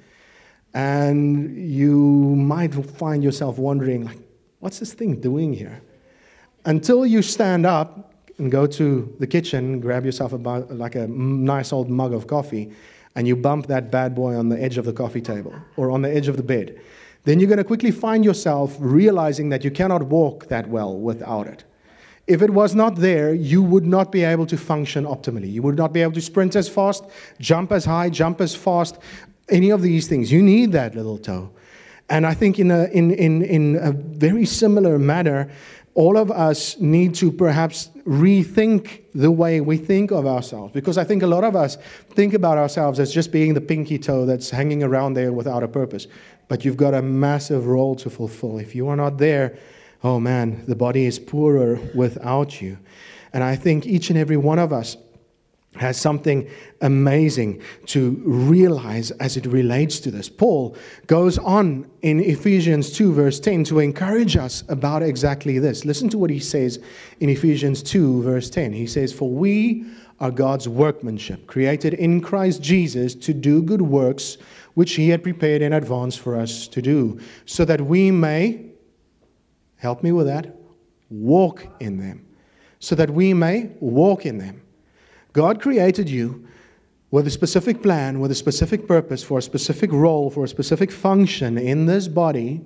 And you might find yourself wondering, like, what's this thing doing here? Until you stand up and go to the kitchen, grab yourself a, like a nice old mug of coffee, and you bump that bad boy on the edge of the coffee table or on the edge of the bed. Then you're going to quickly find yourself realizing that you cannot walk that well without it. If it was not there, you would not be able to function optimally. You would not be able to sprint as fast, jump as high, jump as fast, any of these things. You need that little toe. And I think in a, in, in, in a very similar manner, all of us need to perhaps rethink the way we think of ourselves. Because I think a lot of us think about ourselves as just being the pinky toe that's hanging around there without a purpose. But you've got a massive role to fulfill. If you are not there, oh man, the body is poorer without you. And I think each and every one of us has something amazing to realize as it relates to this. Paul goes on in Ephesians two, verse ten, to encourage us about exactly this. Listen to what he says in Ephesians two, verse ten. He says, "For we are God's workmanship, created in Christ Jesus to do good works, which He had prepared in advance for us to do, so that we may," help me with that, "walk in them." So that we may walk in them. God created you with a specific plan, with a specific purpose, for a specific role, for a specific function in this body,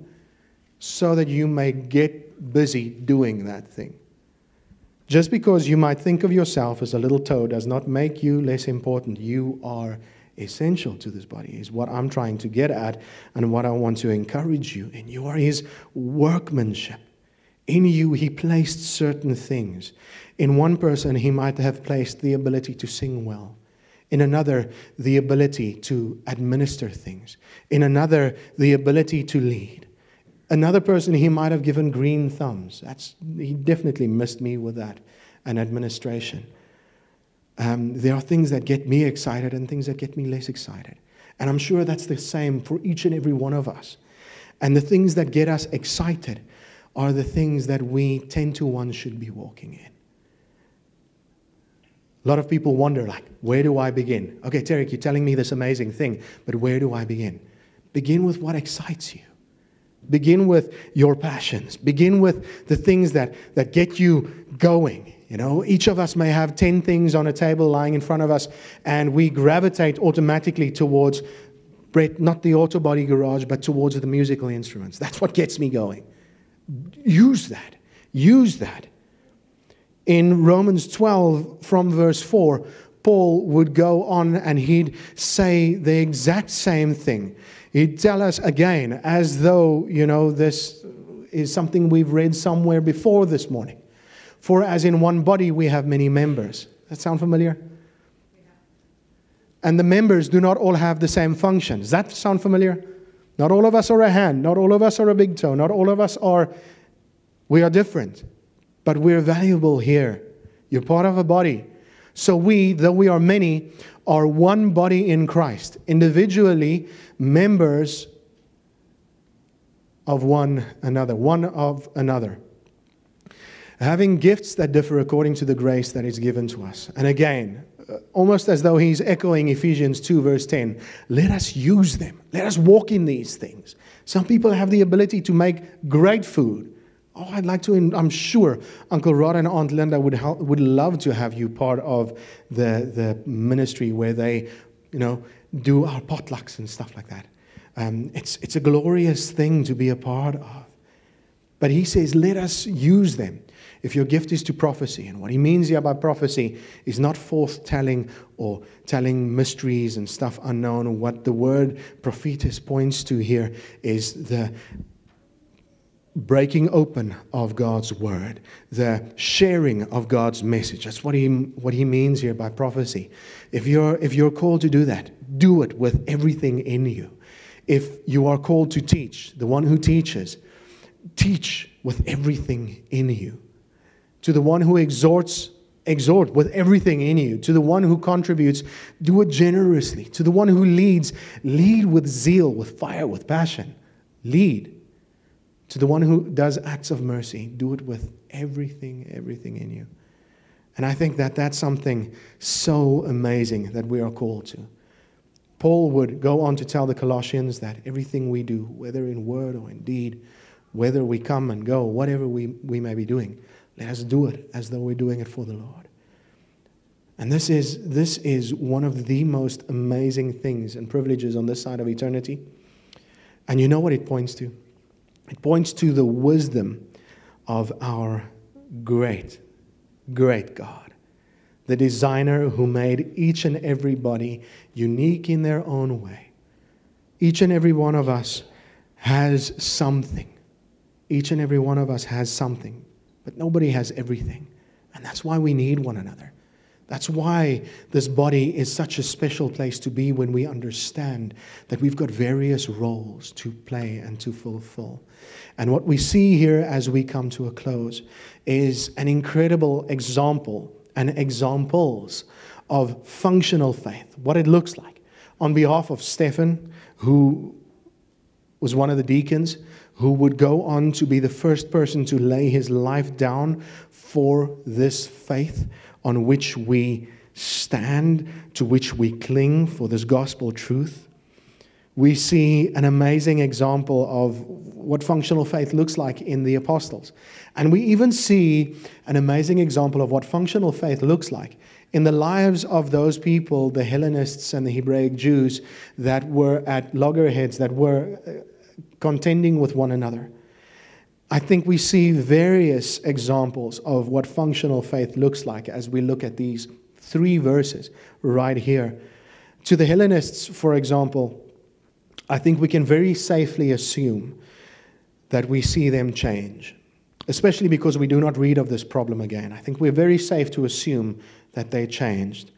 so that you may get busy doing that thing. Just because you might think of yourself as a little toe does not make you less important. You are essential to this body, is what I'm trying to get at and what I want to encourage you in. You are His workmanship. In you, He placed certain things. In one person, He might have placed the ability to sing well. In another, the ability to administer things. In another, the ability to lead. Another person, He might have given green thumbs. That's He definitely missed me with that, and administration. Um, there are things that get me excited and things that get me less excited. And I'm sure that's the same for each and every one of us. And the things that get us excited are the things that we ten to one should be walking in. A lot of people wonder, like, where do I begin? Okay, Tarek, you're telling me this amazing thing, but where do I begin? Begin with what excites you. Begin with your passions. Begin with the things that, that get you going. You know, each of us may have ten things on a table lying in front of us, and we gravitate automatically towards, not the Auto Body Garage, but towards the musical instruments. That's what gets me going. Use that. Use that. In Romans twelve, from verse four, Paul would go on and he'd say the exact same thing. He'd tell us again, as though, you know, this is something we've read somewhere before this morning. For as in one body we have many members. Does that sound familiar? Yeah. And the members do not all have the same function. Does that sound familiar? Not all of us are a hand. Not all of us are a big toe. Not all of us are, we are different. But we're valuable here. You're part of a body. So we, though we are many, are one body in Christ. Individually, members of one another. One of another. Having gifts that differ according to the grace that is given to us. And again, almost as though he's echoing Ephesians two verse ten. Let us use them. Let us walk in these things. Some people have the ability to make great food. Oh, I'd like to, I'm sure Uncle Rod and Aunt Linda would help, would love to have you part of the, the ministry where they, you know, do our potlucks and stuff like that. Um, it's, it's a glorious thing to be a part of. But he says, let us use them. If your gift is to prophecy, and what he means here by prophecy is not forth-telling or telling mysteries and stuff unknown. What the word prophetess points to here is the breaking open of God's word, the sharing of God's message. That's what he what he means here by prophecy. If you're if you're called to do that, do it with everything in you. If you are called to teach, the one who teaches, teach with everything in you. To the one who exhorts, exhort with everything in you. To the one who contributes, do it generously. To the one who leads, lead with zeal, with fire, with passion. Lead. To the one who does acts of mercy, do it with everything, everything in you. And I think that that's something so amazing that we are called to. Paul would go on to tell the Colossians that everything we do, whether in word or in deed, whether we come and go, whatever we, we may be doing, let us do it as though we're doing it for the Lord. And this is, this is one of the most amazing things and privileges on this side of eternity. And you know what it points to? It points to the wisdom of our great, great God. The designer who made each and every body unique in their own way. Each and every one of us has something. Each and every one of us has something. But nobody has everything. And that's why we need one another. That's why this body is such a special place to be when we understand that we've got various roles to play and to fulfill. And what we see here as we come to a close is an incredible example and examples of functional faith, what it looks like. On behalf of Stephen, who was one of the deacons, who would go on to be the first person to lay his life down for this faith on which we stand, to which we cling for this gospel truth. We see an amazing example of what functional faith looks like in the apostles. And we even see an amazing example of what functional faith looks like in the lives of those people, the Hellenists and the Hebraic Jews, that were at loggerheads, that were contending with one another. I think we see various examples of what functional faith looks like as we look at these three verses right here. To the Hellenists, for example, I think we can very safely assume that we see them change, especially because we do not read of this problem again. I think we're very safe to assume that they changed.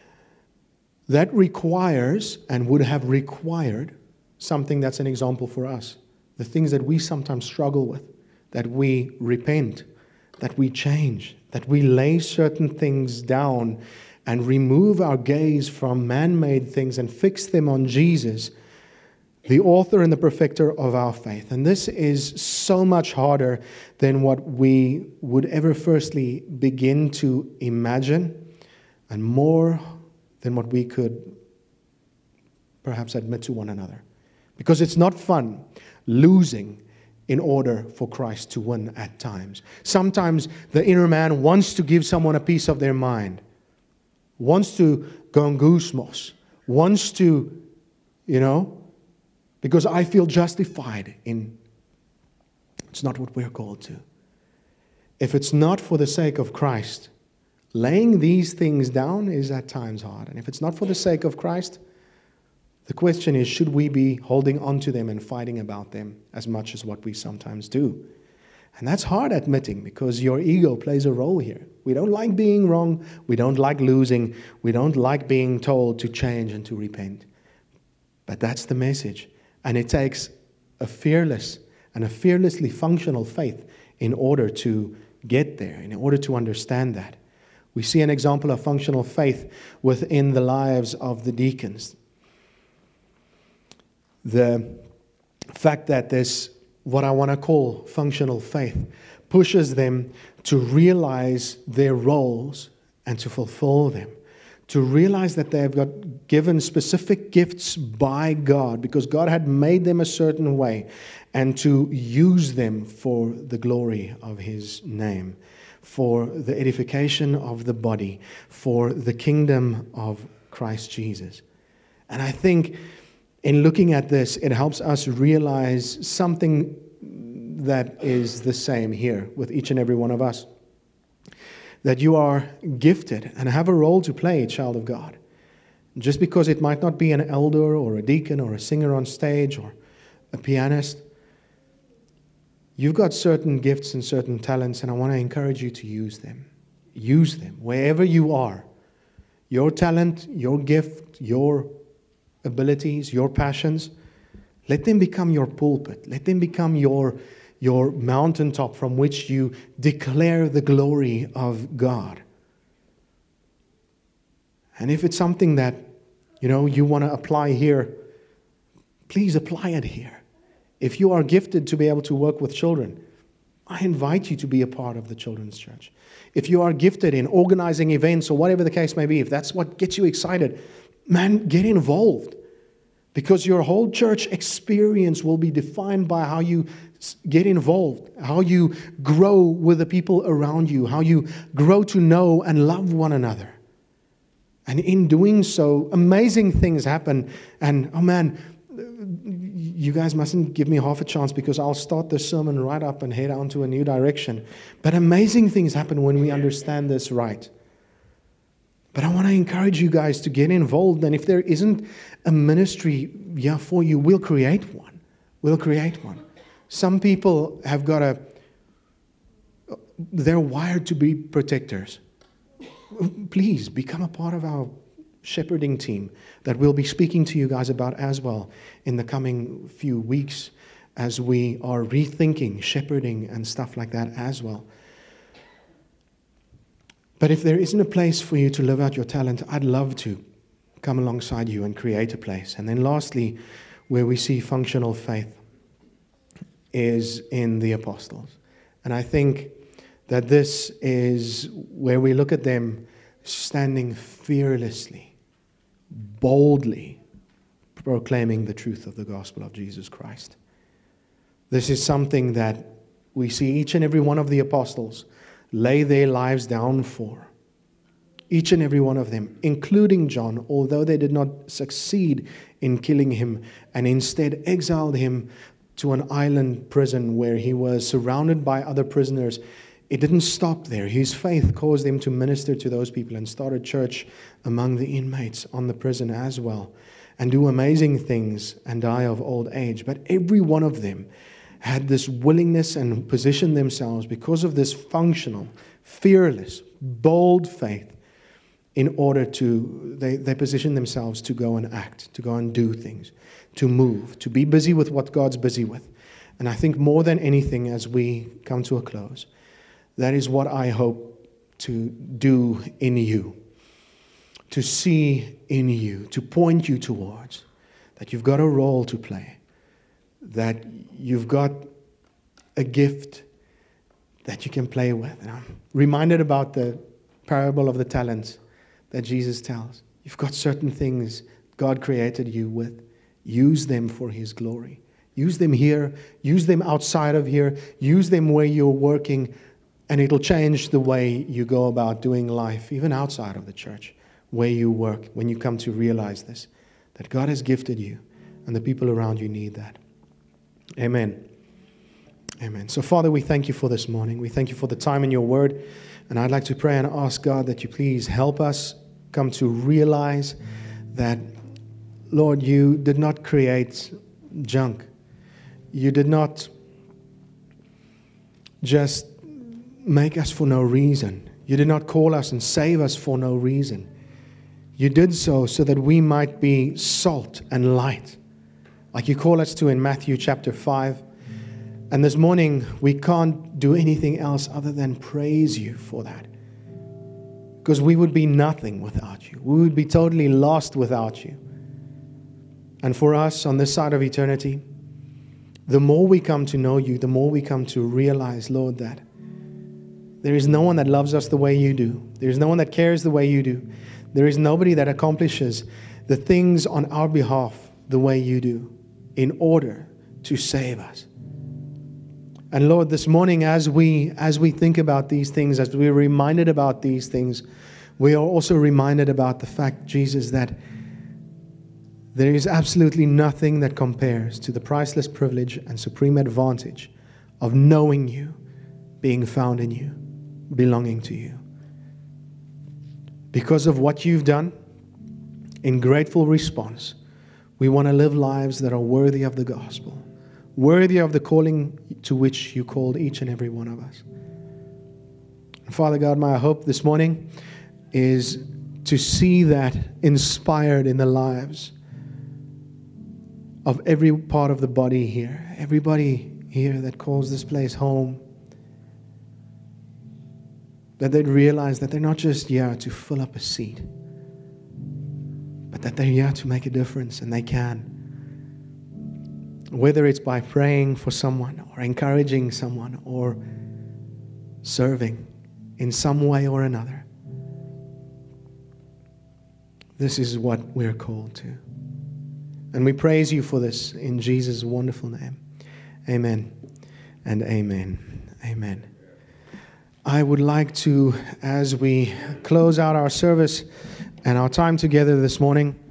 That requires and would have required something that's an example for us. The things that we sometimes struggle with, that we repent, that we change, that we lay certain things down and remove our gaze from man-made things and fix them on Jesus, the author and the perfecter of our faith. And this is so much harder than what we would ever firstly begin to imagine, and more than what we could perhaps admit to one another. Because it's not fun losing in order for Christ to win at times. Sometimes the inner man wants to give someone a piece of their mind, wants to gongusmos, wants to, you know, because I feel justified in. It's not what we're called to. If it's not for the sake of Christ, laying these things down is at times hard. And if it's not for the sake of Christ, the question is, should we be holding on to them and fighting about them as much as what we sometimes do? And that's hard admitting, because your ego plays a role here. We don't like being wrong. We don't like losing. We don't like being told to change and to repent. But that's the message. And it takes a fearless and a fearlessly functional faith in order to get there, in order to understand that. We see an example of functional faith within the lives of the deacons. The fact that there's what I want to call functional faith pushes them to realize their roles and to fulfill them. To realize that they have got given specific gifts by God because God had made them a certain way, and to use them for the glory of His name, for the edification of the body, for the kingdom of Christ Jesus. And I think in looking at this, it helps us realize something that is the same here with each and every one of us. That you are gifted and have a role to play, child of God. Just because it might not be an elder or a deacon or a singer on stage or a pianist, you've got certain gifts and certain talents, and I want to encourage you to use them. Use them wherever you are. Your talent, your gift, your abilities, your passions, let them become your pulpit. Let them become your your mountaintop from which you declare the glory of God. And if it's something that, you know, you want to apply here, please apply it here. If you are gifted to be able to work with children, I invite you to be a part of the children's church. If you are gifted in organizing events or whatever the case may be, if that's what gets you excited, man, get involved. Because your whole church experience will be defined by how you get involved, how you grow with the people around you, how you grow to know and love one another. And in doing so, amazing things happen. And, oh man, you guys mustn't give me half a chance because I'll start the sermon right up and head on to a new direction. But amazing things happen when we understand this right. But I want to encourage you guys to get involved. And if there isn't a ministry yeah, for you, we'll create one. We'll create one. Some people have got a, they're wired to be protectors. Please become a part of our shepherding team that we'll be speaking to you guys about as well in the coming few weeks as we are rethinking shepherding and stuff like that as well. But if there isn't a place for you to live out your talent, I'd love to come alongside you and create a place. And then lastly, where we see functional faith is in the apostles. And I think that this is where we look at them standing fearlessly, boldly, proclaiming the truth of the gospel of Jesus Christ. This is something that we see each and every one of the apostles lay their lives down for. Each and every one of them, including John, although they did not succeed in killing him and instead exiled him to an island prison where he was surrounded by other prisoners, it didn't stop there. His faith caused him to minister to those people and start a church among the inmates on the prison as well, and do amazing things and die of old age. But every one of them had this willingness and positioned themselves because of this functional, fearless, bold faith in order to, they, they position themselves to go and act, to go and do things, to move, to be busy with what God's busy with. And I think more than anything, as we come to a close, that is what I hope to do in you, to see in you, to point you towards, that you've got a role to play, that you've got a gift that you can play with. And I'm reminded about the parable of the talents that Jesus tells. You've got certain things God created you with. Use them for His glory. Use them here. Use them outside of here. Use them where you're working. And it'll change the way you go about doing life, even outside of the church, where you work, when you come to realize this, that God has gifted you and the people around you need that. Amen. Amen. So, Father, we thank you for this morning. We thank you for the time in your word. And I'd like to pray and ask God that you please help us come to realize that, Lord, you did not create junk. You did not just make us for no reason. You did not call us and save us for no reason. You did so so that we might be salt and light, like you call us to in Matthew chapter five. And this morning, we can't do anything else other than praise you for that. Because we would be nothing without you. We would be totally lost without you. And for us, on this side of eternity, the more we come to know you, the more we come to realize, Lord, that there is no one that loves us the way you do. There is no one that cares the way you do. There is nobody that accomplishes the things on our behalf the way you do in order to save us. And Lord, this morning as we as we think about these things, as we're reminded about these things, we are also reminded about the fact, Jesus, that there is absolutely nothing that compares to the priceless privilege and supreme advantage of knowing you, being found in you, belonging to you. Because of what you've done, in grateful response, we want to live lives that are worthy of the gospel, worthy of the calling to which you called each and every one of us. And Father God, my hope this morning is to see that inspired in the lives of every part of the body here, everybody here that calls this place home, that they'd realize that they're not just here to fill up a seat, but that they're here to make a difference, and they can. Whether it's by praying for someone or encouraging someone or serving in some way or another. This is what we're called to. And we praise you for this in Jesus' wonderful name. Amen and amen. Amen. I would like to, as we close out our service and our time together this morning,